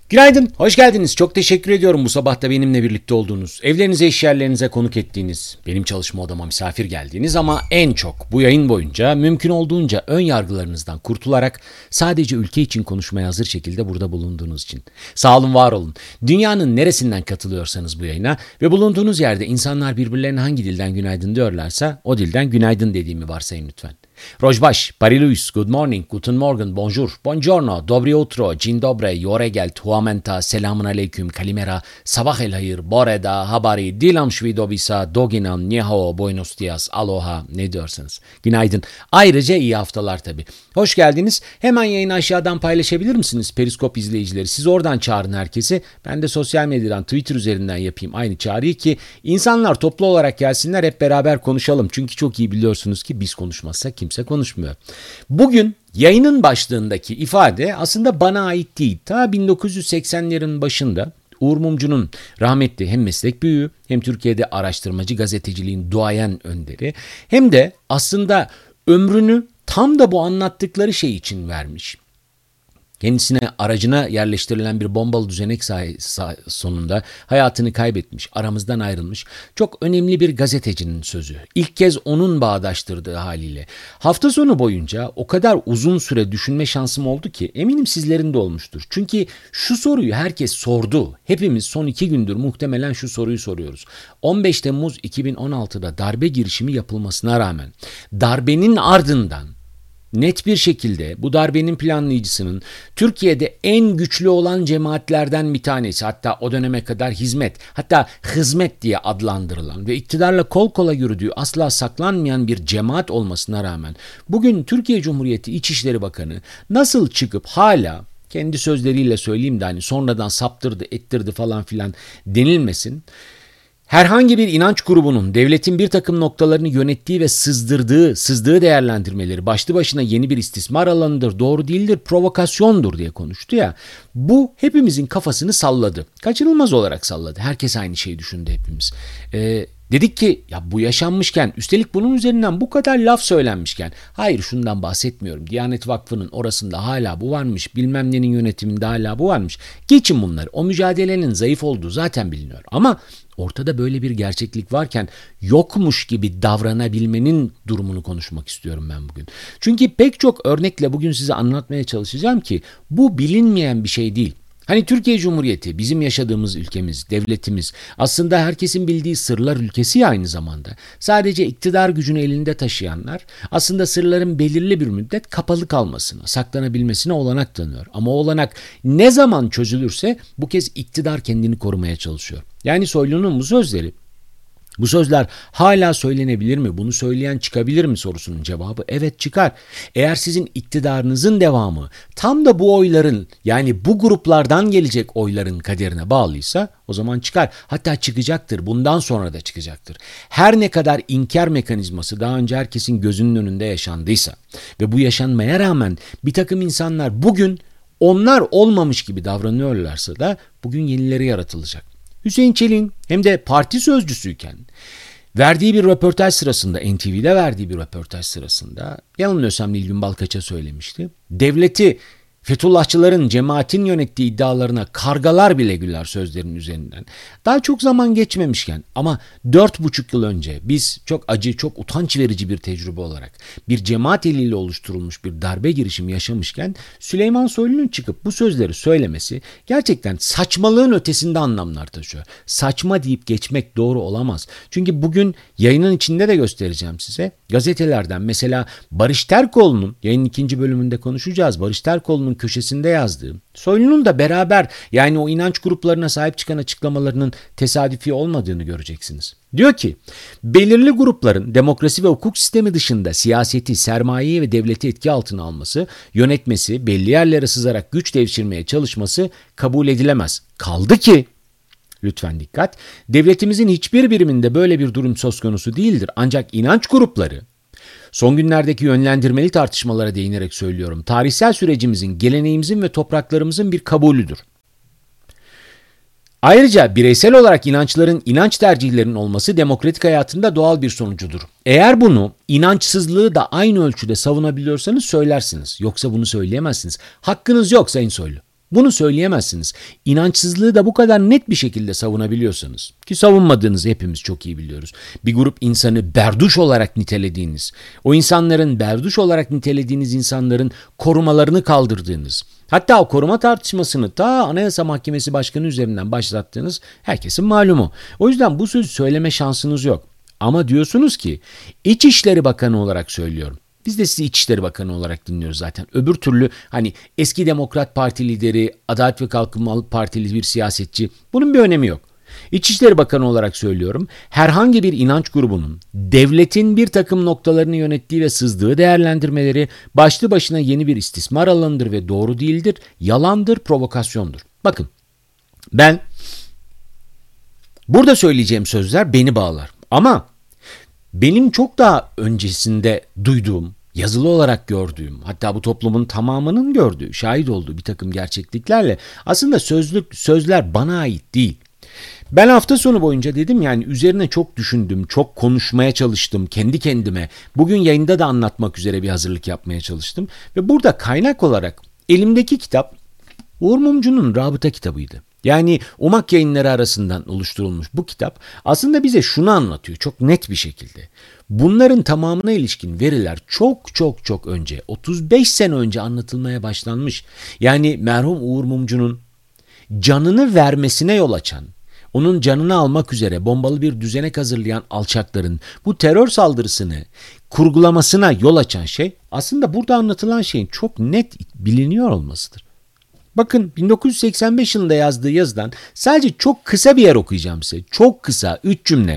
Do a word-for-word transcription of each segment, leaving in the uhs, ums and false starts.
Günaydın, hoş geldiniz. Çok teşekkür ediyorum bu sabah da benimle birlikte olduğunuz, evlerinize, iş yerlerinize konuk ettiğiniz, benim çalışma odama misafir geldiğiniz ama en çok bu yayın boyunca mümkün olduğunca ön yargılarınızdan kurtularak sadece ülke için konuşmaya hazır şekilde burada bulunduğunuz için. Sağ olun, var olun. Dünyanın neresinden katılıyorsanız bu yayına ve bulunduğunuz yerde insanlar birbirlerine hangi dilden günaydın diyorlarsa o dilden günaydın dediğimi varsayın lütfen. Rojbaş, Pariluis, Good morning, Guten Morgen, Bonjour, Buongiorno, Dobry utro, Dzień dobry, Yoregelt, Huamenta, Selamun aleyküm, Kalimera, Sabah el hayır, Boreda, Habari, Dilam Shvidobisa, Doginam, Nihao, Buenos dias, Aloha, ne diyorsanız. Günaydın. Ayrıca iyi haftalar tabii. Hoş geldiniz. Hemen yayını aşağıdan paylaşabilir misiniz Periskop izleyicileri? Siz oradan çağırın herkesi. Ben de sosyal medyadan, Twitter üzerinden yapayım aynı çağrıyı ki insanlar toplu olarak gelsinler, hep beraber konuşalım. Çünkü çok iyi biliyorsunuz ki biz konuşmazsak kimse konuşmuyor. Bugün yayının başlığındaki ifade aslında bana ait değil. Ta bin dokuz yüz seksenlerin başında Uğur Mumcu'nun rahmetli hem meslek büyüğü hem Türkiye'de araştırmacı gazeteciliğin duayen önderi hem de aslında ömrünü tam da bu anlattıkları şey için vermiş. Kendisine aracına yerleştirilen bir bombalı düzenek sonunda hayatını kaybetmiş, aramızdan ayrılmış çok önemli bir gazetecinin sözü. İlk kez onun bağdaştırdığı haliyle. Hafta sonu boyunca o kadar uzun süre düşünme şansım oldu ki eminim sizlerin de olmuştur. Çünkü şu soruyu herkes sordu. Hepimiz son iki gündür muhtemelen şu soruyu soruyoruz. on beş Temmuz iki bin on altıda darbe girişimi yapılmasına rağmen darbenin ardından net bir şekilde bu darbenin planlayıcısının Türkiye'de en güçlü olan cemaatlerden bir tanesi, hatta o döneme kadar hizmet, hatta hizmet diye adlandırılan ve iktidarla kol kola yürüdüğü asla saklanmayan bir cemaat olmasına rağmen bugün Türkiye Cumhuriyeti İçişleri Bakanı nasıl çıkıp hala, kendi sözleriyle söyleyeyim de hani sonradan saptırdı ettirdi falan filan denilmesin, herhangi bir inanç grubunun devletin bir takım noktalarını yönettiği ve sızdırdığı, sızdığı değerlendirmeleri başlı başına yeni bir istismar alanıdır, doğru değildir, provokasyondur diye konuştu ya. Bu hepimizin kafasını salladı. Kaçınılmaz olarak salladı. Herkes aynı şeyi düşündü hepimiz. Ee, dedik ki ya bu yaşanmışken, üstelik bunun üzerinden bu kadar laf söylenmişken, hayır şundan bahsetmiyorum. Diyanet Vakfı'nın orasında hala bu varmış, bilmem nenin yönetiminde hala bu varmış. Geçin bunları. O mücadelenin zayıf olduğu zaten biliniyor. Ama ortada böyle bir gerçeklik varken yokmuş gibi davranabilmenin durumunu konuşmak istiyorum ben bugün. Çünkü pek çok örnekle bugün size anlatmaya çalışacağım ki bu bilinmeyen bir şey değil. Hani Türkiye Cumhuriyeti, bizim yaşadığımız ülkemiz, devletimiz aslında herkesin bildiği sırlar ülkesi ya aynı zamanda. Sadece iktidar gücünü elinde taşıyanlar aslında sırların belirli bir müddet kapalı kalmasına, saklanabilmesine olanak tanıyor. Ama o olanak ne zaman çözülürse bu kez iktidar kendini korumaya çalışıyor. Yani Soylu'nun bu sözleri, bu sözler hala söylenebilir mi? Bunu söyleyen çıkabilir mi sorusunun cevabı evet çıkar. Eğer sizin iktidarınızın devamı tam da bu oyların, yani bu gruplardan gelecek oyların kaderine bağlıysa o zaman çıkar. Hatta çıkacaktır. Bundan sonra da çıkacaktır. Her ne kadar inkar mekanizması daha önce herkesin gözünün önünde yaşandıysa ve bu yaşanmaya rağmen bir takım insanlar bugün onlar olmamış gibi davranıyorlarsa da bugün yenileri yaratılacak. Hüseyin Çelik'in hem de parti sözcüsüyken verdiği bir röportaj sırasında, N T V'de verdiği bir röportaj sırasında, yanılmıyorsam Nilgün Balkaç'a söylemişti. Devleti Fethullahçıların, cemaatin yönettiği iddialarına kargalar bile güler sözlerinin üzerinden. Daha çok zaman geçmemişken ama dört buçuk yıl önce biz çok acı, çok utanç verici bir tecrübe olarak bir cemaat eliyle oluşturulmuş bir darbe girişimi yaşamışken Süleyman Soylu'nun çıkıp bu sözleri söylemesi gerçekten saçmalığın ötesinde anlamlar taşıyor. Saçma deyip geçmek doğru olamaz. Çünkü bugün yayının içinde de göstereceğim size. Gazetelerden mesela Barış Terkoğlu'nun, yayının ikinci bölümünde konuşacağız, Barış Terkoğlu'nun köşesinde yazdığı, Soylu'nun da beraber yani o inanç gruplarına sahip çıkan açıklamalarının tesadüfi olmadığını göreceksiniz. Diyor ki, belirli grupların demokrasi ve hukuk sistemi dışında siyaseti, sermayeyi ve devleti etki altına alması, yönetmesi, belli yerlere sızarak güç devşirmeye çalışması kabul edilemez. Kaldı ki, lütfen dikkat, devletimizin hiçbir biriminde böyle bir durum söz konusu değildir. Ancak inanç grupları, son günlerdeki yönlendirmeli tartışmalara değinerek söylüyorum, tarihsel sürecimizin, geleneğimizin ve topraklarımızın bir kabulüdür. Ayrıca bireysel olarak inançların, inanç tercihlerinin olması demokratik hayatında doğal bir sonucudur. Eğer bunu, inançsızlığı da aynı ölçüde savunabiliyorsanız söylersiniz. Yoksa bunu söyleyemezsiniz. Hakkınız yok Sayın Soylu. Bunu söyleyemezsiniz. İnançsızlığı da bu kadar net bir şekilde savunabiliyorsanız, ki savunmadığınızı hepimiz çok iyi biliyoruz. Bir grup insanı berduş olarak nitelediğiniz, o insanların berduş olarak nitelediğiniz insanların korumalarını kaldırdığınız, hatta o koruma tartışmasını ta Anayasa Mahkemesi Başkanı üzerinden başlattığınız herkesin malumu. O yüzden bu sözü söyleme şansınız yok. Ama diyorsunuz ki İçişleri Bakanı olarak söylüyorum. Biz de sizi İçişleri Bakanı olarak dinliyoruz zaten. Öbür türlü hani eski Demokrat Parti lideri, Adalet ve Kalkınma Partili bir siyasetçi, bunun bir önemi yok. İçişleri Bakanı olarak söylüyorum. Herhangi bir inanç grubunun devletin bir takım noktalarını yönettiği ve sızdığı değerlendirmeleri başlı başına yeni bir istismar alanıdır ve doğru değildir, yalandır, provokasyondur. Bakın, ben burada söyleyeceğim sözler beni bağlar. Ama benim çok daha öncesinde duyduğum, yazılı olarak gördüğüm, hatta bu toplumun tamamının gördüğü, şahit olduğu bir takım gerçekliklerle aslında sözlük sözler bana ait değil. Ben hafta sonu boyunca dedim yani üzerine çok düşündüm, çok konuşmaya çalıştım kendi kendime. Bugün yayında da anlatmak üzere bir hazırlık yapmaya çalıştım. Ve burada kaynak olarak elimdeki kitap Uğur Mumcu'nun Rabıta kitabıydı. Yani Umak Yayınları arasından oluşturulmuş bu kitap aslında bize şunu anlatıyor çok net bir şekilde. Bunların tamamına ilişkin veriler çok çok çok önce, otuz beş sene önce anlatılmaya başlanmış. Yani merhum Uğur Mumcu'nun canını vermesine yol açan, onun canını almak üzere bombalı bir düzenek hazırlayan alçakların bu terör saldırısını kurgulamasına yol açan şey aslında burada anlatılan şeyin çok net biliniyor olmasıdır. Bakın bin dokuz yüz seksen beş yılında yazdığı yazıdan sadece çok kısa bir yer okuyacağım size. Çok kısa, üç cümle.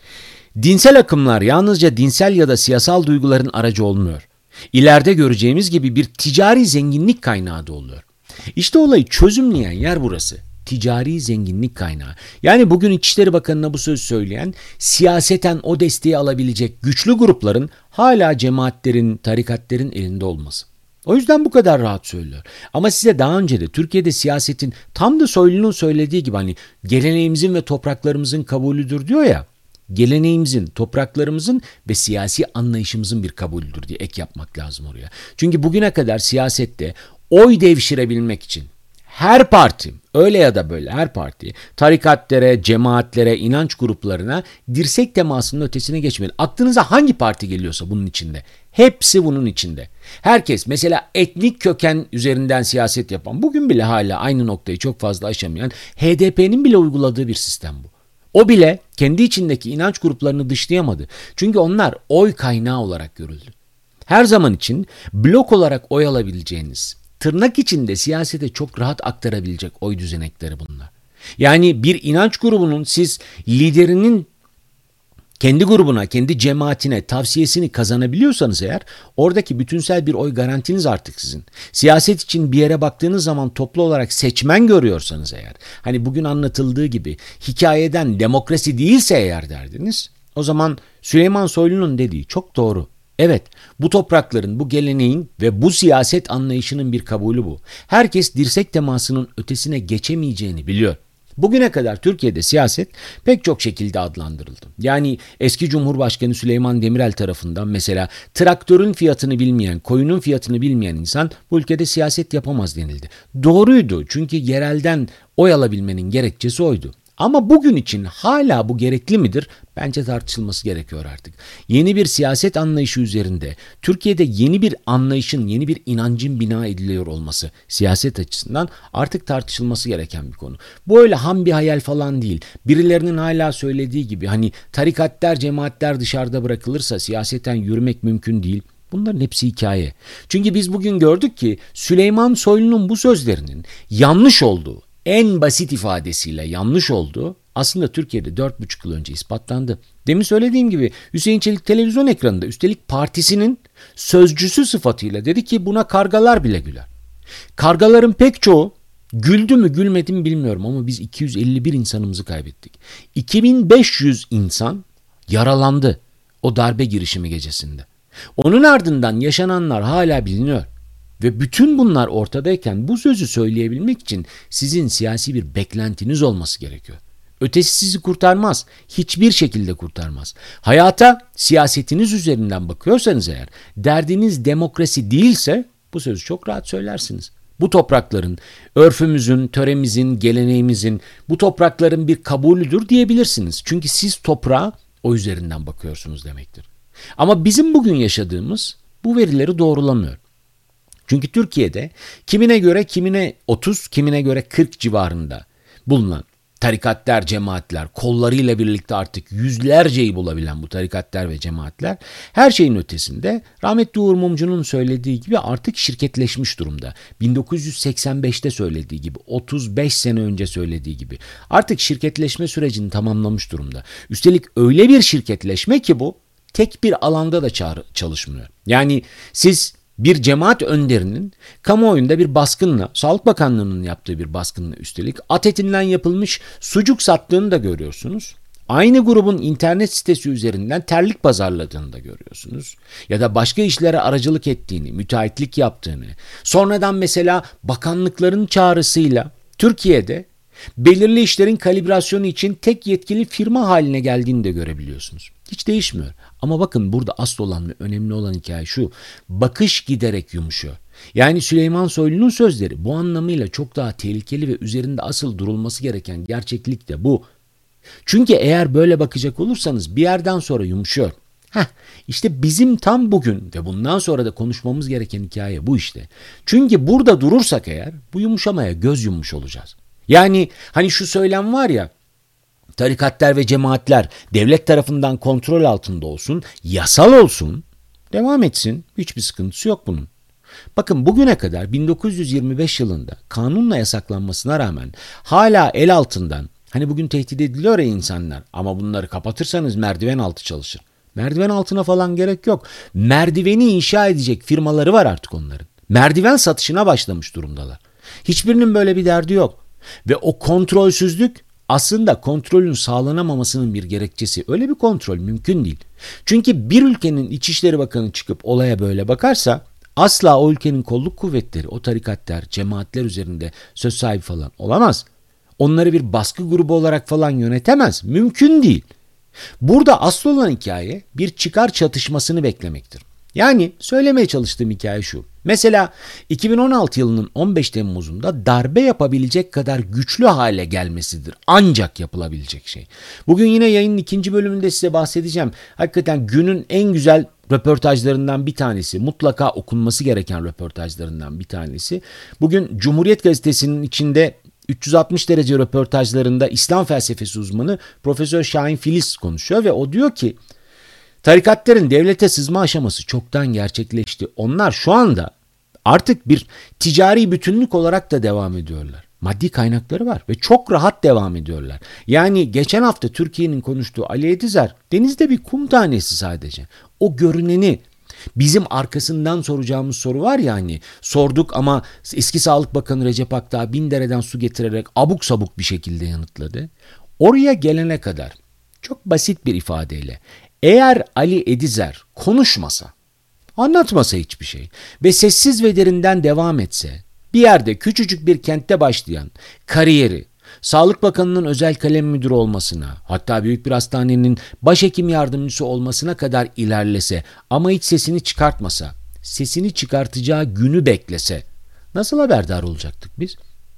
Dinsel akımlar yalnızca dinsel ya da siyasal duyguların aracı olmuyor. İleride göreceğimiz gibi bir ticari zenginlik kaynağı da oluyor. İşte olayı çözümleyen yer burası. Ticari zenginlik kaynağı. Yani bugün İçişleri Bakanı'na bu sözü söyleyen, siyaseten o desteği alabilecek güçlü grupların hala cemaatlerin, tarikatlerin elinde olması. O yüzden bu kadar rahat söylüyor. Ama size daha önce de Türkiye'de siyasetin tam da Soylu'nun söylediği gibi hani geleneğimizin ve topraklarımızın kabulüdür diyor ya. Geleneğimizin, topraklarımızın ve siyasi anlayışımızın bir kabulüdür diye ek yapmak lazım oraya. Çünkü bugüne kadar siyasette oy devşirebilmek için her parti, öyle ya da böyle her parti, tarikatlere, cemaatlere, inanç gruplarına dirsek temasının ötesine geçmedi. Aklınıza hangi parti geliyorsa bunun içinde. Hepsi bunun içinde. Herkes mesela etnik köken üzerinden siyaset yapan, bugün bile hala aynı noktayı çok fazla aşamayan H D P'nin bile uyguladığı bir sistem bu. O bile kendi içindeki inanç gruplarını dışlayamadı. Çünkü onlar oy kaynağı olarak görüldü. Her zaman için blok olarak oy alabileceğiniz, tırnak içinde siyasete çok rahat aktarabilecek oy düzenekleri bunlar. Yani bir inanç grubunun siz liderinin kendi grubuna, kendi cemaatine tavsiyesini kazanabiliyorsanız eğer, oradaki bütünsel bir oy garantiniz artık sizin. Siyaset için bir yere baktığınız zaman toplu olarak seçmen görüyorsanız eğer, hani bugün anlatıldığı gibi hikayeden demokrasi değilse eğer derdiniz, o zaman Süleyman Soylu'nun dediği çok doğru. Evet, bu toprakların, bu geleneğin ve bu siyaset anlayışının bir kabulü bu. Herkes dirsek temasının ötesine geçemeyeceğini biliyor. Bugüne kadar Türkiye'de siyaset pek çok şekilde adlandırıldı. Yani eski Cumhurbaşkanı Süleyman Demirel tarafından mesela traktörün fiyatını bilmeyen, koyunun fiyatını bilmeyen insan bu ülkede siyaset yapamaz denildi. Doğruydu çünkü yerelden oy alabilmenin gerekçesi oydu. Ama bugün için hala bu gerekli midir? Bence tartışılması gerekiyor artık. Yeni bir siyaset anlayışı üzerinde Türkiye'de yeni bir anlayışın, yeni bir inancın bina ediliyor olması siyaset açısından artık tartışılması gereken bir konu. Bu öyle ham bir hayal falan değil. Birilerinin hala söylediği gibi hani tarikatlar, cemaatler dışarıda bırakılırsa siyaseten yürümek mümkün değil. Bunların hepsi hikaye. Çünkü biz bugün gördük ki Süleyman Soylu'nun bu sözlerinin yanlış olduğu, en basit ifadesiyle yanlış olduğu aslında Türkiye'de dört buçuk yıl önce ispatlandı. Demin söylediğim gibi Hüseyin Çelik televizyon ekranında üstelik partisinin sözcüsü sıfatıyla dedi ki buna kargalar bile güler. Kargaların pek çoğu güldü mü gülmedi mi bilmiyorum ama biz iki yüz elli bir insanımızı kaybettik. iki bin beş yüz insan yaralandı o darbe girişimi gecesinde. Onun ardından yaşananlar hala biliniyor. Ve bütün bunlar ortadayken bu sözü söyleyebilmek için sizin siyasi bir beklentiniz olması gerekiyor. Ötesi sizi kurtarmaz. Hiçbir şekilde kurtarmaz. Hayata siyasetiniz üzerinden bakıyorsanız eğer, derdiniz demokrasi değilse bu sözü çok rahat söylersiniz. Bu toprakların örfümüzün, töremizin, geleneğimizin, bu toprakların bir kabulüdür diyebilirsiniz. Çünkü siz toprağa o üzerinden bakıyorsunuz demektir. Ama bizim bugün yaşadığımız bu verileri doğrulamıyor. Çünkü Türkiye'de kimine göre kimine otuz, kimine göre kırk civarında bulunan tarikatlar, cemaatler, kollarıyla birlikte artık yüzlerceyi bulabilen bu tarikatlar ve cemaatler her şeyin ötesinde rahmetli Uğur Mumcu'nun söylediği gibi artık şirketleşmiş durumda. bin dokuz yüz seksen beşte söylediği gibi, otuz beş sene önce söylediği gibi artık şirketleşme sürecini tamamlamış durumda. Üstelik öyle bir şirketleşme ki bu tek bir alanda da çalışmıyor. Yani siz bir cemaat önderinin kamuoyunda bir baskınla, Sağlık Bakanlığı'nın yaptığı bir baskınla üstelik at etinden yapılmış sucuk sattığını da görüyorsunuz. Aynı grubun internet sitesi üzerinden terlik pazarladığını da görüyorsunuz. Ya da başka işlere aracılık ettiğini, müteahhitlik yaptığını, sonradan mesela bakanlıkların çağrısıyla Türkiye'de belirli işlerin kalibrasyonu için tek yetkili firma haline geldiğini de görebiliyorsunuz. Hiç değişmiyor. Ama bakın burada asıl olan ve önemli olan hikaye şu. Bakış giderek yumuşuyor. Yani Süleyman Soylu'nun sözleri bu anlamıyla çok daha tehlikeli ve üzerinde asıl durulması gereken gerçeklik de bu. Çünkü eğer böyle bakacak olursanız bir yerden sonra yumuşuyor. Heh, işte bizim tam bugün ve bundan sonra da konuşmamız gereken hikaye bu işte. Çünkü burada durursak eğer bu yumuşamaya göz yummuş olacağız. Yani hani şu söylem var ya, tarikatlar ve cemaatler devlet tarafından kontrol altında olsun, yasal olsun, devam etsin. Hiçbir sıkıntısı yok bunun. Bakın bugüne kadar bin dokuz yüz yirmi beş yılında kanunla yasaklanmasına rağmen hala el altından, hani bugün tehdit ediliyor ya insanlar, ama bunları kapatırsanız merdiven altı çalışır. Merdiven altına falan gerek yok. Merdiveni inşa edecek firmaları var artık onların. Merdiven satışına başlamış durumdalar. Hiçbirinin böyle bir derdi yok. Ve o kontrolsüzlük aslında kontrolün sağlanamamasının bir gerekçesi. Öyle bir kontrol mümkün değil. Çünkü bir ülkenin İçişleri Bakanı çıkıp olaya böyle bakarsa asla o ülkenin kolluk kuvvetleri, o tarikatlar, cemaatler üzerinde söz sahibi falan olamaz. Onları bir baskı grubu olarak falan yönetemez. Mümkün değil. Burada asıl olan hikaye bir çıkar çatışmasını beklemektir. Yani söylemeye çalıştığım hikaye şu. Mesela iki bin on altı yılının on beş Temmuz'unda darbe yapabilecek kadar güçlü hale gelmesidir. Ancak yapılabilecek şey. Bugün yine yayının ikinci bölümünde size bahsedeceğim. Hakikaten günün en güzel röportajlarından bir tanesi, mutlaka okunması gereken röportajlarından bir tanesi. Bugün Cumhuriyet Gazetesi'nin içinde üç yüz altmış derece röportajlarında İslam felsefesi uzmanı Profesör Şahin Filiz konuşuyor ve o diyor ki tarikatların devlete sızma aşaması çoktan gerçekleşti. Onlar şu anda artık bir ticari bütünlük olarak da devam ediyorlar. Maddi kaynakları var ve çok rahat devam ediyorlar. Yani geçen hafta Türkiye'nin konuştuğu Ali Edizer denizde bir kum tanesi sadece. O görüneni, bizim arkasından soracağımız soru var ya, hani sorduk ama eski Sağlık Bakanı Recep Akdağ bin dereden su getirerek abuk sabuk bir şekilde yanıtladı. Oraya gelene kadar çok basit bir ifadeyle, eğer Ali Edizer konuşmasa, anlatmasa hiçbir şey ve sessiz ve derinden devam etse, bir yerde küçücük bir kentte başlayan kariyeri, Sağlık Bakanı'nın özel kalem müdürü olmasına, hatta büyük bir hastanenin başhekim yardımcısı olmasına kadar ilerlese ama hiç sesini çıkartmasa, sesini çıkartacağı günü beklese, nasıl haberdar olacaktık biz?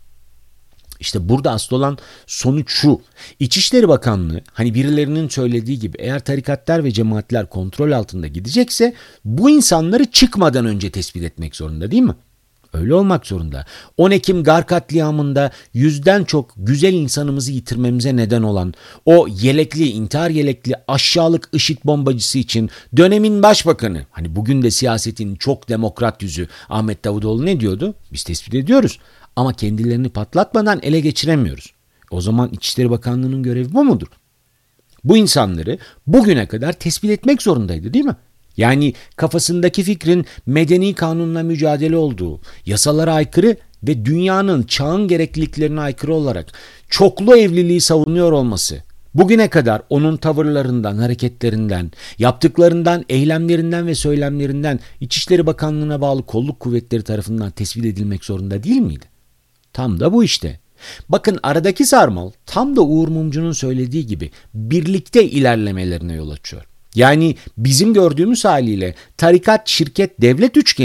İşte burada asıl olan sonuç şu. İçişleri Bakanlığı, hani birilerinin söylediği gibi, eğer tarikatlar ve cemaatler kontrol altında gidecekse bu insanları çıkmadan önce tespit etmek zorunda, değil mi? Öyle olmak zorunda. on Ekim Gar katliamında yüzden çok güzel insanımızı yitirmemize neden olan o yelekli, intihar yelekli aşağılık IŞİD bombacısı için dönemin başbakanı, hani bugün de siyasetin çok demokrat yüzü Ahmet Davutoğlu ne diyordu? Biz tespit ediyoruz ama kendilerini patlatmadan ele geçiremiyoruz. O zaman İçişleri Bakanlığı'nın görevi bu mudur? Bu insanları bugüne kadar tespit etmek zorundaydı, değil mi? Yani kafasındaki fikrin medeni kanunla mücadele olduğu, yasalara aykırı ve dünyanın, çağın gerekliliklerine aykırı olarak çoklu evliliği savunuyor olması, bugüne kadar onun tavırlarından, hareketlerinden, yaptıklarından, eylemlerinden ve söylemlerinden İçişleri Bakanlığı'na bağlı kolluk kuvvetleri tarafından tespit edilmek zorunda değil miydi? Tam da bu işte. Bakın aradaki sarmal tam da Uğur Mumcu'nun söylediği gibi birlikte ilerlemelerine yol açıyor. Yani bizim gördüğümüz haliyle tarikat, şirket, devlet üçgeni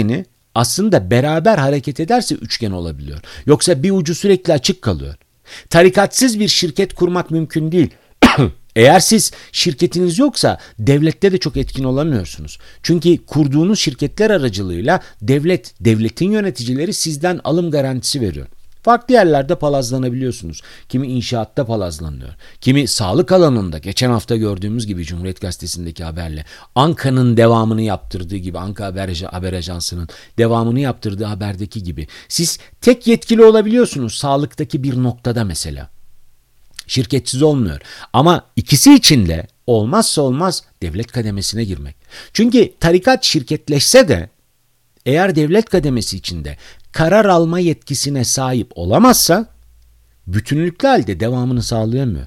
aslında beraber hareket ederse üçgen olabiliyor. Yoksa bir ucu sürekli açık kalıyor. Tarikatsız bir şirket kurmak mümkün değil. Eğer siz şirketiniz yoksa devlette de çok etkin olamıyorsunuz. Çünkü kurduğunuz şirketler aracılığıyla devlet, devletin yöneticileri sizden alım garantisi veriyor. Farklı yerlerde palazlanabiliyorsunuz. Kimi inşaatta palazlanıyor. Kimi sağlık alanında, geçen hafta gördüğümüz gibi Cumhuriyet Gazetesi'ndeki haberle Anka'nın devamını yaptırdığı gibi, Anka Haber, Haber Ajansı'nın devamını yaptırdığı haberdeki gibi. Siz tek yetkili olabiliyorsunuz sağlıktaki bir noktada mesela. Şirketsiz olmuyor. Ama ikisi için de olmazsa olmaz devlet kademesine girmek. Çünkü tarikat şirketleşse de eğer devlet kademesi içinde karar alma yetkisine sahip olamazsa bütünlüklü halde devamını sağlayamıyor.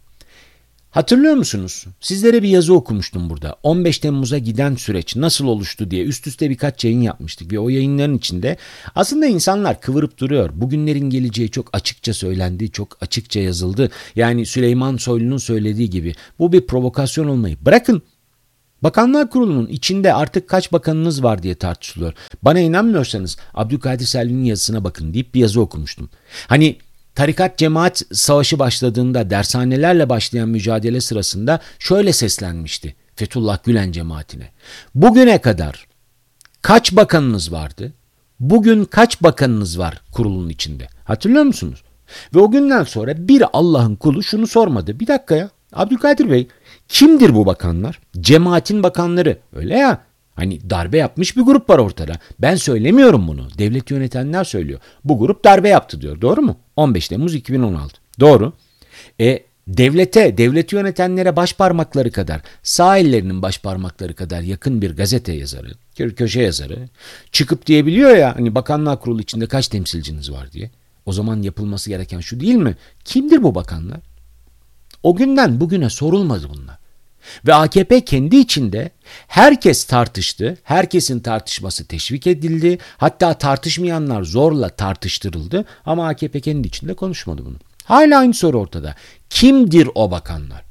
Hatırlıyor musunuz? Sizlere bir yazı okumuştum burada. on beş Temmuz'a giden süreç nasıl oluştu diye üst üste birkaç yayın yapmıştık ve o yayınların içinde aslında insanlar kıvırıp duruyor. Bugünlerin geleceği çok açıkça söylendi, çok açıkça yazıldı. Yani Süleyman Soylu'nun söylediği gibi bu bir provokasyon olmayı bırakın. Bakanlar Kurulu'nun içinde artık kaç bakanınız var diye tartışılıyor. Bana inanmıyorsanız Abdülkadir Selvi'nin yazısına bakın deyip bir yazı okumuştum. Hani tarikat cemaat savaşı başladığında dershanelerle başlayan mücadele sırasında şöyle seslenmişti Fethullah Gülen cemaatine. Bugüne kadar kaç bakanınız vardı? Bugün kaç bakanınız var kurulun içinde? Hatırlıyor musunuz? Ve o günden sonra bir Allah'ın kulu şunu sormadı. Bir dakika ya Abdülkadir Bey, kimdir bu bakanlar? Cemaatin bakanları. Öyle ya. Hani darbe yapmış bir grup var ortada. Ben söylemiyorum bunu. Devleti yönetenler söylüyor. Bu grup darbe yaptı diyor. Doğru mu? on beş Temmuz iki bin on altı. Doğru. E devlete, devleti yönetenlere başparmakları kadar, sağ ellerinin başparmakları kadar yakın bir gazete yazarı, köşe yazarı çıkıp diyebiliyor ya hani Bakanlar Kurulu içinde kaç temsilciniz var diye. O zaman yapılması gereken şu değil mi? Kimdir bu bakanlar? O günden bugüne sorulmadı bunlar. Ve A K P kendi içinde herkes tartıştı, herkesin tartışması teşvik edildi, hatta tartışmayanlar zorla tartıştırıldı ama A K P kendi içinde konuşmadı bunu. Hala aynı soru ortada. Kimdir o bakanlar?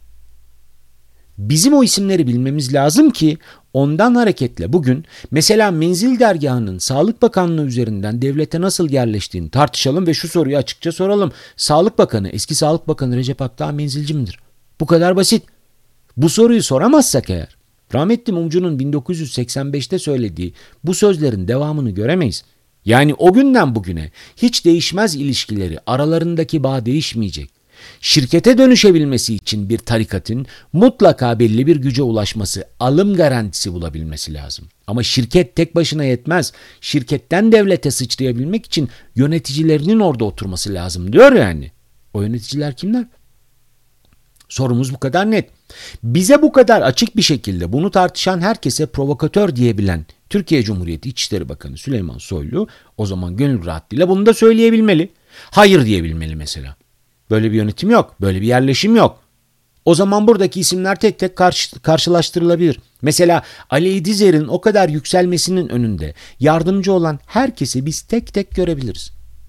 Bizim o isimleri bilmemiz lazım ki ondan hareketle bugün mesela Menzil Dergahı'nın Sağlık Bakanlığı üzerinden devlete nasıl yerleştiğini tartışalım ve şu soruyu açıkça soralım. Sağlık Bakanı, eski Sağlık Bakanı Recep Akdağ menzilci midir? Bu kadar basit. Bu soruyu soramazsak eğer, rahmetli Mumcu'nun bin dokuz yüz seksen beşte söylediği bu sözlerin devamını göremeyiz. Yani o günden bugüne hiç değişmez ilişkileri, aralarındaki bağ değişmeyecek. Şirkete dönüşebilmesi için bir tarikatın mutlaka belli bir güce ulaşması, alım garantisi bulabilmesi lazım. Ama şirket tek başına yetmez. Şirketten devlete sıçrayabilmek için yöneticilerinin orada oturması lazım diyor yani. O yöneticiler kimler? Sorumuz bu kadar net. Bize bu kadar açık bir şekilde bunu tartışan herkese provokatör diyebilen Türkiye Cumhuriyeti İçişleri Bakanı Süleyman Soylu o zaman gönül rahatlığıyla bunu da söyleyebilmeli. Hayır diyebilmeli mesela. Böyle bir yönetim yok, böyle bir yerleşim yok. O zaman buradaki isimler tek tek karşı, karşılaştırılabilir. Mesela Ali İdizer'in o kadar yükselmesinin önünde yardımcı olan herkesi biz tek tek görebiliriz.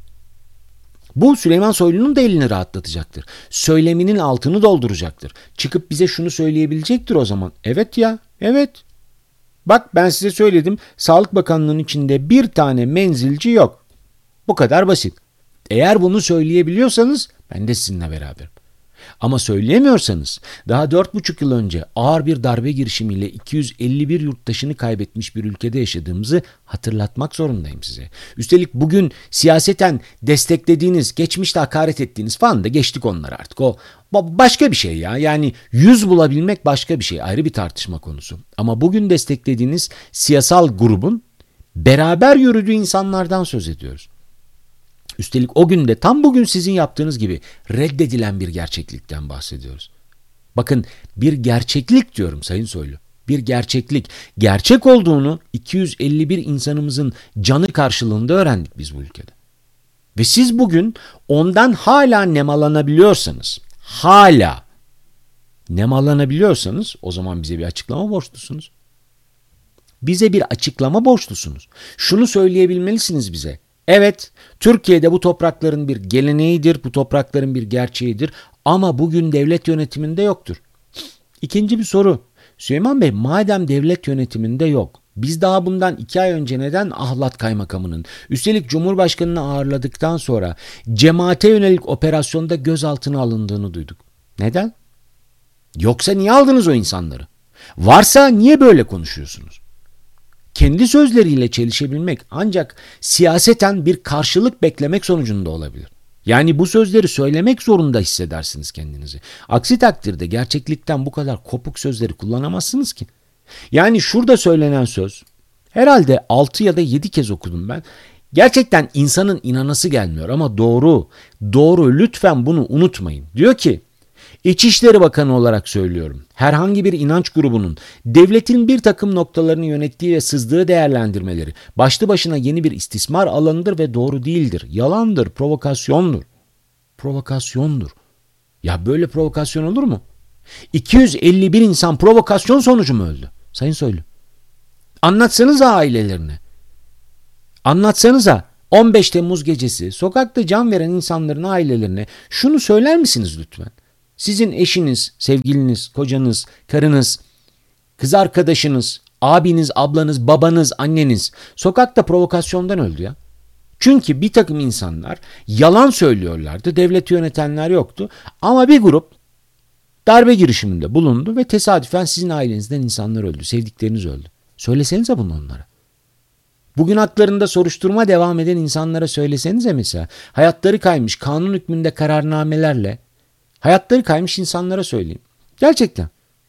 Bu Süleyman Soylu'nun da elini rahatlatacaktır. Söyleminin altını dolduracaktır. Çıkıp bize şunu söyleyebilecektir o zaman. Evet ya, evet. Bak ben size söyledim, Sağlık Bakanlığı'nın içinde bir tane menzilci yok. Bu kadar basit. Eğer bunu söyleyebiliyorsanız ben de sizinle beraberim. Ama söyleyemiyorsanız daha dört buçuk yıl önce ağır bir darbe girişimiyle iki yüz elli bir yurttaşını kaybetmiş bir ülkede yaşadığımızı hatırlatmak zorundayım size. Üstelik bugün siyaseten desteklediğiniz, geçmişte hakaret ettiğiniz falan da geçtik onları artık. O başka bir şey ya. Yani yüz bulabilmek başka bir şey. Ayrı bir tartışma konusu. Ama bugün desteklediğiniz siyasal grubun beraber yürüdüğü insanlardan söz ediyoruz. Üstelik o günde tam bugün sizin yaptığınız gibi reddedilen bir gerçeklikten bahsediyoruz. Bakın bir gerçeklik diyorum Sayın Soylu. Bir gerçeklik. Gerçek olduğunu iki yüz elli bir insanımızın canı karşılığında öğrendik biz bu ülkede. Ve siz bugün ondan hala nemalanabiliyorsanız, hala nemalanabiliyorsanız o zaman bize bir açıklama borçlusunuz. Bize bir açıklama borçlusunuz. Şunu söyleyebilmelisiniz bize. Evet, Türkiye'de bu toprakların bir geleneğidir, bu toprakların bir gerçeğidir ama bugün devlet yönetiminde yoktur. İkinci bir soru. Süleyman Bey, madem devlet yönetiminde yok, Biz daha bundan iki ay önce neden Ahlat Kaymakamı'nın, üstelik Cumhurbaşkanı'nı ağırladıktan sonra cemaate yönelik operasyonda gözaltına alındığını duyduk? Neden? Yoksa niye aldınız o insanları? Varsa niye böyle konuşuyorsunuz? Kendi sözleriyle çelişebilmek ancak siyaseten bir karşılık beklemek sonucunda olabilir. Yani bu sözleri söylemek zorunda hissedersiniz kendinizi. Aksi takdirde gerçeklikten bu kadar kopuk sözleri kullanamazsınız ki. Yani şurada söylenen söz, herhalde altı ya da yedi kez okudum ben. Gerçekten insanın inanası gelmiyor ama doğru, doğru, lütfen bunu unutmayın. Diyor ki, İçişleri Bakanı olarak söylüyorum. Herhangi bir inanç grubunun devletin bir takım noktalarını yönettiği ve sızdığı değerlendirmeleri başlı başına yeni bir istismar alanıdır ve doğru değildir. Yalandır, provokasyondur. Provokasyondur. Ya böyle provokasyon olur mu? iki yüz elli bir insan provokasyon sonucu mu öldü? Sayın Soylu. Anlatsanıza ailelerine. Anlatsanıza on beş Temmuz gecesi sokakta can veren insanların ailelerine şunu söyler misiniz lütfen? Sizin eşiniz, sevgiliniz, kocanız, karınız, kız arkadaşınız, abiniz, ablanız, babanız, anneniz sokakta provokasyondan öldü ya. Çünkü bir takım insanlar yalan söylüyorlardı, devleti yönetenler yoktu ama bir grup darbe girişiminde bulundu ve tesadüfen sizin ailenizden insanlar öldü, sevdikleriniz öldü. Söylesenize bunu onlara. Bugün haklarında soruşturma devam eden insanlara söylesenize mesela. Hayatları kaymış kanun hükmünde kararnamelerle hayatları kaymış insanlara söyleyin. Gerçekten.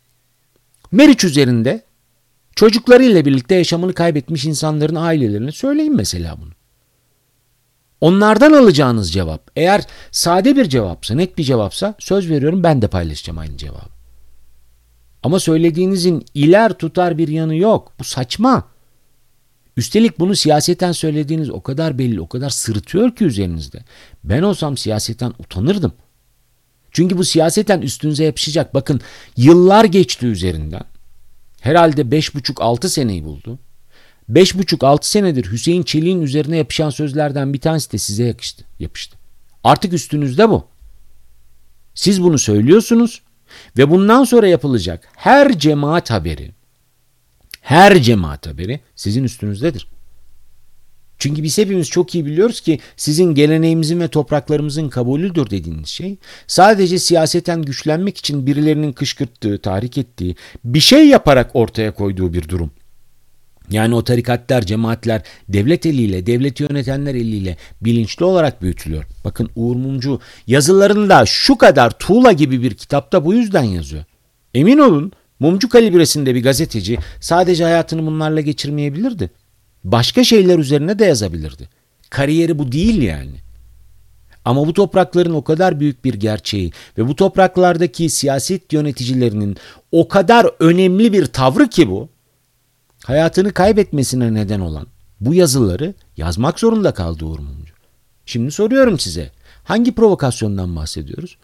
Meriç üzerinde çocuklarıyla birlikte yaşamını kaybetmiş insanların ailelerine söyleyin mesela bunu. Onlardan alacağınız cevap eğer sade bir cevapsa, net bir cevapsa söz veriyorum ben de paylaşacağım aynı cevabı. Ama söylediğinizin iler tutar bir yanı yok. Bu saçma. Üstelik bunu siyaseten söylediğiniz o kadar belli, o kadar sırıtıyor ki üzerinizde. Ben olsam siyaseten utanırdım. Çünkü bu siyaseten üstünüze yapışacak. Bakın yıllar geçti üzerinden. Herhalde beş buçuk altı seneyi buldu. beş buçuk altı senedir Hüseyin Çelik'in üzerine yapışan sözlerden bir tanesi de size yakıştı, yapıştı. Artık üstünüzde bu. Siz bunu söylüyorsunuz ve bundan sonra yapılacak her cemaat haberi, her cemaat haberi sizin üstünüzdedir. Çünkü biz hepimiz çok iyi biliyoruz ki sizin geleneğimizin ve topraklarımızın kabulüdür dediğiniz şey sadece siyaseten güçlenmek için birilerinin kışkırttığı, tahrik ettiği, bir şey yaparak ortaya koyduğu bir durum. Yani o tarikatlar, cemaatler devlet eliyle, devleti yönetenler eliyle bilinçli olarak büyütülüyor. Bakın Uğur Mumcu yazılarında şu kadar tuğla gibi bir kitapta bu yüzden yazıyor. Emin olun Mumcu kalibresinde bir gazeteci sadece hayatını bunlarla geçirmeyebilirdi. Başka şeyler üzerine de yazabilirdi. Kariyeri bu değil yani. Ama bu toprakların o kadar büyük bir gerçeği ve bu topraklardaki siyaset yöneticilerinin o kadar önemli bir tavrı ki bu, hayatını kaybetmesine neden olan bu yazıları yazmak zorunda kaldı Uğur Mumcu. Şimdi soruyorum size, hangi provokasyondan bahsediyoruz?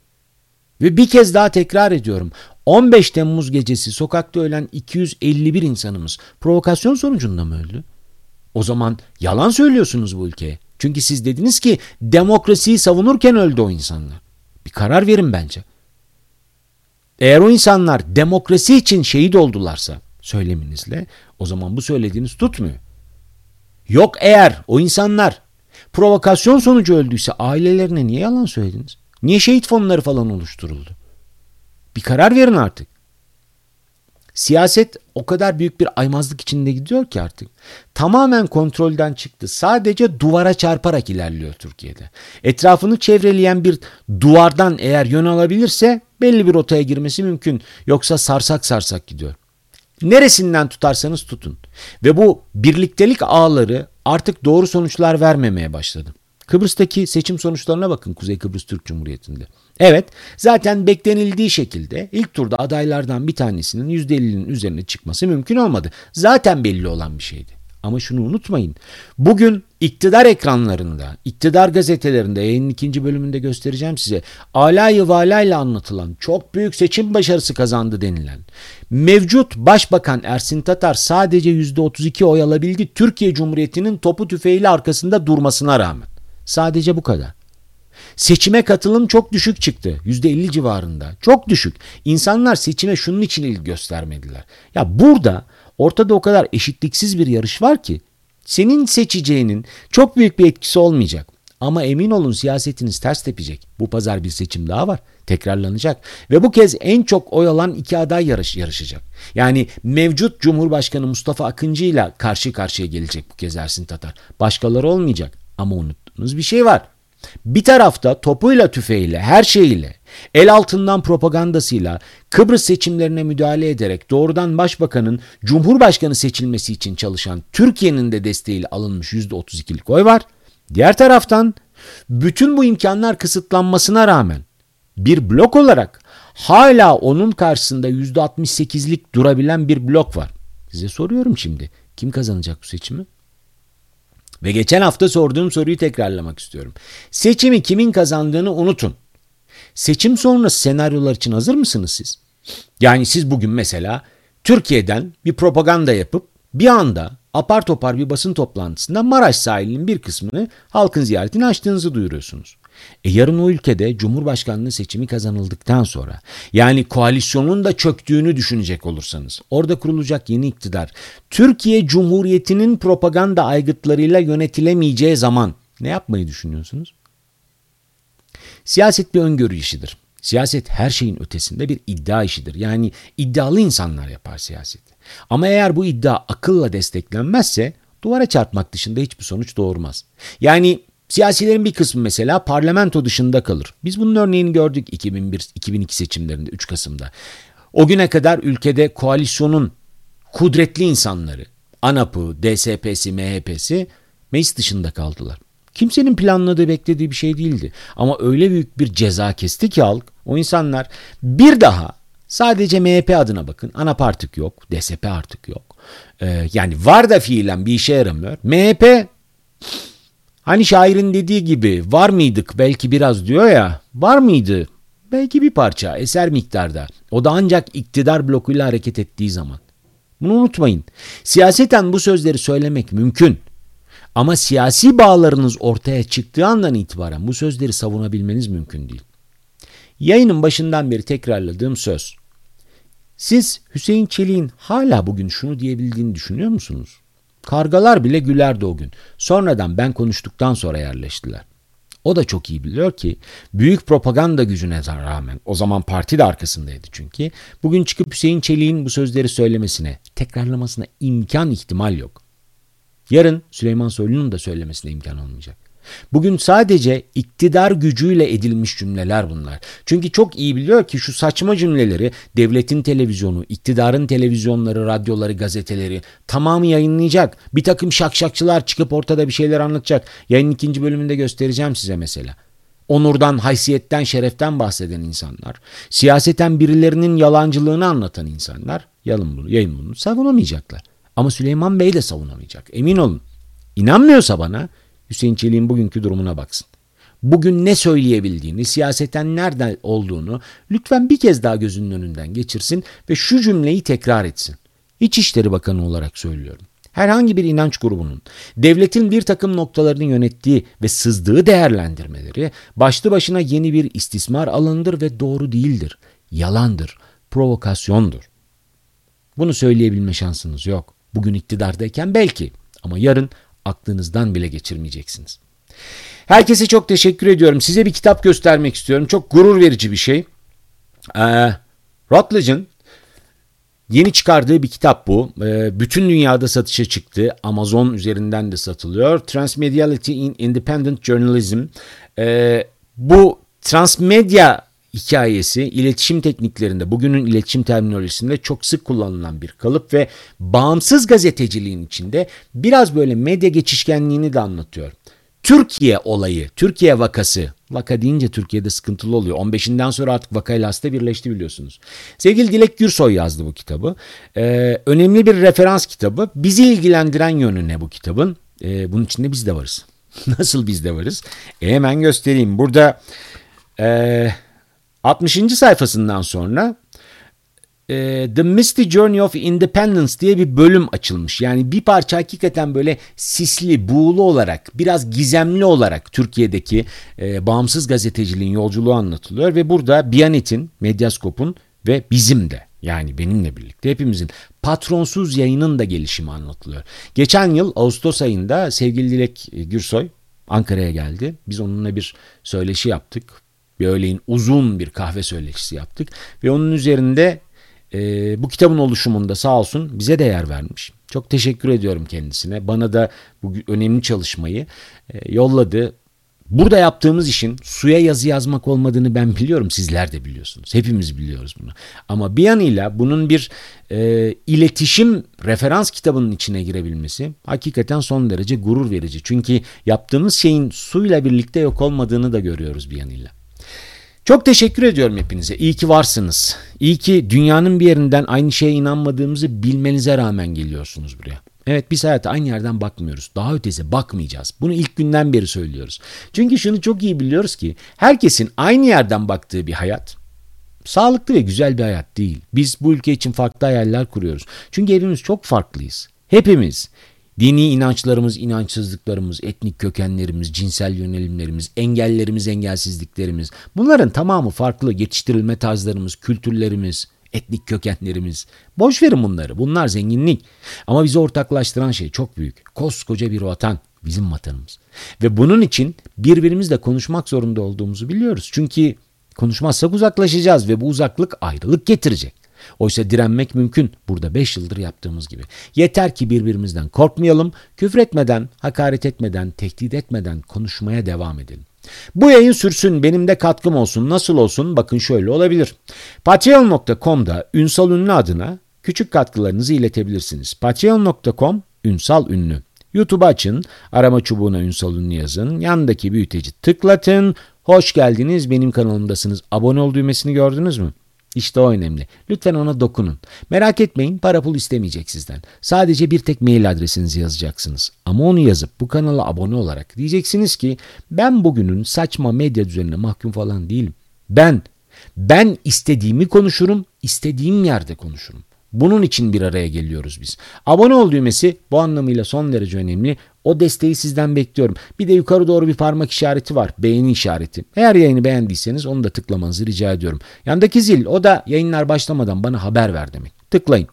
Ve bir kez daha tekrar ediyorum. on beş Temmuz gecesi sokakta ölen iki yüz elli bir insanımız provokasyon sonucunda mı öldü? O zaman yalan söylüyorsunuz bu ülkeye. Çünkü siz dediniz ki demokrasiyi savunurken öldü o insanlar. Bir karar verin bence. Eğer o insanlar demokrasi için şehit oldularsa söyleminizle o zaman bu söylediğiniz tutmuyor. Yok eğer o insanlar provokasyon sonucu öldüyse ailelerine niye yalan söylediniz? Niye şehit fonları falan oluşturuldu? Bir karar verin artık. Siyaset o kadar büyük bir aymazlık içinde gidiyor ki artık. Tamamen kontrolden çıktı. Sadece duvara çarparak ilerliyor Türkiye'de. Etrafını çevreleyen bir duvardan eğer yön alabilirse belli bir rotaya girmesi mümkün. Yoksa sarsak sarsak gidiyor. Neresinden tutarsanız tutun. Ve bu birliktelik ağları artık doğru sonuçlar vermemeye başladı. Kıbrıs'taki seçim sonuçlarına bakın Kuzey Kıbrıs Türk Cumhuriyeti'nde. Evet, zaten beklenildiği şekilde ilk turda adaylardan bir tanesinin yüzde ellinin üzerine çıkması mümkün olmadı. Zaten belli olan bir şeydi. Ama şunu unutmayın. Bugün iktidar ekranlarında, iktidar gazetelerinde yayının ikinci bölümünde göstereceğim size. Alayı valayla anlatılan çok büyük seçim başarısı kazandı denilen mevcut Başbakan Ersin Tatar sadece yüzde otuz iki oy alabildi Türkiye Cumhuriyeti'nin topu tüfeğiyle arkasında durmasına rağmen. Sadece bu kadar. Seçime katılım çok düşük çıktı. yüzde elli civarında. Çok düşük. İnsanlar seçime şunun için ilgi göstermediler. Ya burada Ortada o kadar eşitliksiz bir yarış var ki senin seçeceğinin çok büyük bir etkisi olmayacak. Ama emin olun siyasetiniz ters tepecek. Bu pazar bir seçim daha var. Tekrarlanacak. Ve bu kez en çok oy alan iki aday yarış, yarışacak. Yani mevcut Cumhurbaşkanı Mustafa Akıncı ile karşı karşıya gelecek bu kez Ersin Tatar. Başkaları olmayacak. Ama unuttuğunuz bir şey var. Bir tarafta topuyla tüfeğiyle her şeyiyle el altından propagandasıyla Kıbrıs seçimlerine müdahale ederek doğrudan başbakanın Cumhurbaşkanı seçilmesi için çalışan Türkiye'nin de desteğiyle alınmış yüzde otuz ikilik oy var. Diğer taraftan bütün bu imkanlar kısıtlanmasına rağmen bir blok olarak hala onun karşısında yüzde altmış sekizlik durabilen bir blok var. Size soruyorum şimdi, kim kazanacak bu seçimi? Ve geçen hafta sorduğum soruyu tekrarlamak istiyorum. Seçimi kimin kazandığını unutun. Seçim sonrası senaryolar için hazır mısınız siz? Yani siz bugün mesela Türkiye'den bir propaganda yapıp bir anda apar topar bir basın toplantısında Maraş sahilinin bir kısmını halkın ziyaretini açtığınızı duyuruyorsunuz. E yarın o ülkede Cumhurbaşkanlığı seçimi kazanıldıktan sonra, yani koalisyonun da çöktüğünü düşünecek olursanız, orada kurulacak yeni iktidar Türkiye Cumhuriyeti'nin propaganda aygıtlarıyla yönetilemeyeceği zaman ne yapmayı düşünüyorsunuz? Siyaset bir öngörü işidir. Siyaset her şeyin ötesinde bir iddia işidir. Yani iddialı insanlar yapar siyaseti. Ama eğer bu iddia akılla desteklenmezse duvara çarpmak dışında hiçbir sonuç doğurmaz. Yani siyasilerin bir kısmı mesela parlamento dışında kalır. Biz bunun örneğini gördük iki bin bir iki bin iki seçimlerinde üç Kasım'da. O güne kadar ülkede koalisyonun kudretli insanları, ANAP'ı, D S P'si, M H P'si meclis dışında kaldılar. Kimsenin planladığı, beklediği bir şey değildi. Ama öyle büyük bir ceza kesti ki halk, o insanlar bir daha sadece M H P adına bakın. ANAP artık yok, D S P artık yok. Ee, yani var da fiilen bir işe yaramıyor. M H P hani şairin dediği gibi var mıydık belki biraz diyor ya, var mıydı? Belki bir parça, eser miktarda. O da ancak iktidar blokuyla hareket ettiği zaman. Bunu unutmayın. Siyaseten bu sözleri söylemek mümkün. Ama siyasi bağlarınız ortaya çıktığı andan itibaren bu sözleri savunabilmeniz mümkün değil. Yayının başından beri tekrarladığım söz. Siz Hüseyin Çelik'in hala bugün şunu diyebildiğini düşünüyor musunuz? Kargalar bile gülerdi o gün. Sonradan ben konuştuktan sonra yerleştiler. O da çok iyi biliyor ki büyük propaganda gücüne rağmen, o zaman parti de arkasındaydı çünkü, bugün çıkıp Hüseyin Çelik'in bu sözleri söylemesine, tekrarlamasına imkan ihtimal yok. Yarın Süleyman Soylu'nun da söylemesine imkan olmayacak. Bugün sadece iktidar gücüyle edilmiş cümleler bunlar. Çünkü çok iyi biliyor ki şu saçma cümleleri devletin televizyonu, iktidarın televizyonları, radyoları, gazeteleri tamamı yayınlayacak. Bir takım şakşakçılar çıkıp ortada bir şeyler anlatacak. Yayının ikinci bölümünde göstereceğim size mesela. Onurdan, haysiyetten, şereften bahseden insanlar, siyaseten birilerinin yalancılığını anlatan insanlar yayın bunu, yayın bunu savunamayacaklar. Ama Süleyman Bey de savunamayacak. Emin olun. İnanmıyorsa bana Hüseyin Çelik'in bugünkü durumuna baksın. Bugün ne söyleyebildiğini, siyaseten nerede olduğunu lütfen bir kez daha gözünün önünden geçirsin ve şu cümleyi tekrar etsin. İçişleri Bakanı olarak söylüyorum. Herhangi bir inanç grubunun devletin bir takım noktalarını yönettiği ve sızdığı değerlendirmeleri başlı başına yeni bir istismar alanıdır ve doğru değildir. Yalandır, provokasyondur. Bunu söyleyebilme şansınız yok. Bugün iktidardayken belki, ama yarın aklınızdan bile geçirmeyeceksiniz. Herkese çok teşekkür ediyorum. Size bir kitap göstermek istiyorum. Çok gurur verici bir şey. Ee, Routledge'ın yeni çıkardığı bir kitap bu. Ee, bütün dünyada satışa çıktı. Amazon üzerinden de satılıyor. Transmediality in Independent Journalism. Ee, bu transmedya hikayesi iletişim tekniklerinde, bugünün iletişim terminolojisinde çok sık kullanılan bir kalıp ve bağımsız gazeteciliğin içinde biraz böyle medya geçişkenliğini de anlatıyor. Türkiye olayı, Türkiye vakası, vaka deyince Türkiye'de sıkıntılı oluyor. on beşinden sonra artık vakayla hasta birleşti biliyorsunuz. Sevgili Dilek Gürsoy yazdı bu kitabı. Ee, önemli bir referans kitabı. Bizi ilgilendiren yönü ne bu kitabın? Ee, bunun içinde biz de varız. Nasıl biz de varız? E hemen göstereyim. Burada Ee, altmışıncı sayfasından sonra e, The Misty Journey of Independence diye bir bölüm açılmış. Yani bir parça hakikaten böyle sisli, buğulu olarak, biraz gizemli olarak Türkiye'deki e, bağımsız gazeteciliğin yolculuğu anlatılıyor. Ve burada Biyanet'in, Medyaskop'un ve bizim de Yani benimle birlikte hepimizin patronsuz yayının da gelişimi anlatılıyor. Geçen yıl Ağustos ayında sevgili Dilek Gürsoy Ankara'ya geldi. Biz onunla bir söyleşi yaptık. Bir öğleyin uzun bir kahve söyleşisi yaptık. Ve onun üzerinde e, bu kitabın oluşumunda sağ olsun bize de yer vermiş. Çok teşekkür ediyorum kendisine. Bana da bu önemli çalışmayı e, yolladı. Burada yaptığımız işin suya yazı yazmak olmadığını ben biliyorum. Sizler de biliyorsunuz. Hepimiz biliyoruz bunu. Ama bir yanıyla bunun bir e, iletişim referans kitabının içine girebilmesi hakikaten son derece gurur verici. Çünkü yaptığımız şeyin suyla birlikte yok olmadığını da görüyoruz bir yanıyla. Çok teşekkür ediyorum hepinize. İyi ki varsınız. İyi ki dünyanın bir yerinden aynı şeye inanmadığımızı bilmenize rağmen geliyorsunuz buraya. Evet, biz hayata aynı yerden bakmıyoruz. Daha ötesi bakmayacağız. Bunu ilk günden beri söylüyoruz. Çünkü şunu çok iyi biliyoruz ki herkesin aynı yerden baktığı bir hayat sağlıklı ve güzel bir hayat değil. Biz bu ülke için farklı hayaller kuruyoruz. Çünkü hepimiz çok farklıyız. Hepimiz. Dini inançlarımız, inançsızlıklarımız, etnik kökenlerimiz, cinsel yönelimlerimiz, engellerimiz, engelsizliklerimiz. Bunların tamamı farklı. Yetiştirilme tarzlarımız, kültürlerimiz, etnik kökenlerimiz. Boş verin bunları. Bunlar zenginlik. Ama bizi ortaklaştıran şey çok büyük. Koskoca bir vatan. Bizim vatanımız. Ve bunun için birbirimizle konuşmak zorunda olduğumuzu biliyoruz. Çünkü konuşmazsak uzaklaşacağız ve bu uzaklık ayrılık getirecek. Oysa direnmek mümkün. Burada beş yıldır yaptığımız gibi. Yeter ki birbirimizden korkmayalım, küfretmeden, hakaret etmeden, tehdit etmeden konuşmaya devam edelim. Bu yayın sürsün, benim de katkım olsun. Nasıl olsun? Bakın şöyle olabilir. patreon nokta com'da Ünsal Ünlü adına küçük katkılarınızı iletebilirsiniz. patreon nokta com Ünsal Ünlü. YouTube'u açın, arama çubuğuna Ünsal Ünlü yazın, yandaki büyüteci tıklatın. Hoş geldiniz, benim kanalımdasınız. Abone ol düğmesini gördünüz mü? İşte o önemli. Lütfen ona dokunun. Merak etmeyin, para pul istemeyecek sizden. Sadece bir tek mail adresinizi yazacaksınız. Ama onu yazıp bu kanala abone olarak diyeceksiniz ki ben bugünün saçma medya düzenine mahkum falan değilim. Ben, ben istediğimi konuşurum, istediğim yerde konuşurum. Bunun için bir araya geliyoruz biz. Abone ol düğmesi bu anlamıyla son derece önemli. O desteği sizden bekliyorum. Bir de yukarı doğru bir parmak işareti var. Beğeni işareti. Eğer yayını beğendiyseniz onu da tıklamanızı rica ediyorum. Yandaki zil, o da yayınlar başlamadan bana haber ver demek. Tıklayın.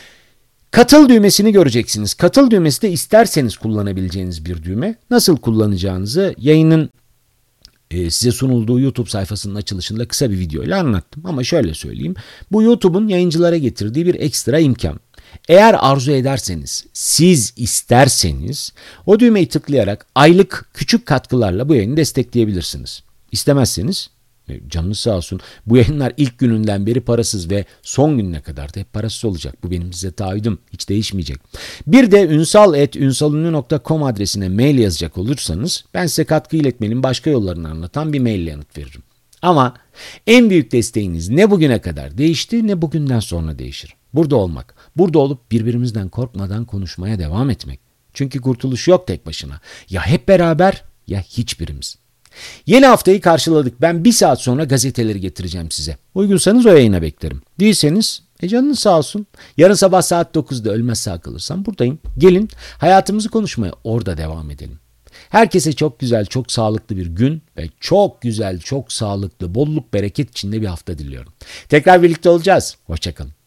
Katıl düğmesini göreceksiniz. Katıl düğmesi de isterseniz kullanabileceğiniz bir düğme. Nasıl kullanacağınızı yayının e, size sunulduğu YouTube sayfasının açılışında kısa bir video ile anlattım. Ama şöyle söyleyeyim. Bu YouTube'un yayıncılara getirdiği bir ekstra imkan. Eğer arzu ederseniz, siz isterseniz o düğmeyi tıklayarak aylık küçük katkılarla bu yayını destekleyebilirsiniz. İstemezseniz canınız sağ olsun. Bu yayınlar ilk gününden beri parasız ve son gününe kadar da hep parasız olacak. Bu benim size taahhüdüm. Hiç değişmeyecek. Bir de ünsal et ünsalünlü nokta com adresine mail yazacak olursanız ben size katkı iletmenin başka yollarını anlatan bir maille yanıt veririm. Ama en büyük desteğiniz ne bugüne kadar değişti ne bugünden sonra değişir. Burada olmak, burada olup birbirimizden korkmadan konuşmaya devam etmek. Çünkü kurtuluş yok tek başına. Ya hep beraber ya hiçbirimiz. Yeni haftayı karşıladık. Ben bir saat sonra gazeteleri getireceğim size. Uygunsanız o yayına beklerim. Değilseniz e canınız sağ olsun. Yarın sabah saat dokuzda ölmez sağ kalırsam buradayım. Gelin hayatımızı konuşmaya orada devam edelim. Herkese çok güzel, çok sağlıklı bir gün ve çok güzel, çok sağlıklı, bolluk, bereket içinde bir hafta diliyorum. Tekrar birlikte olacağız. Hoşça kalın.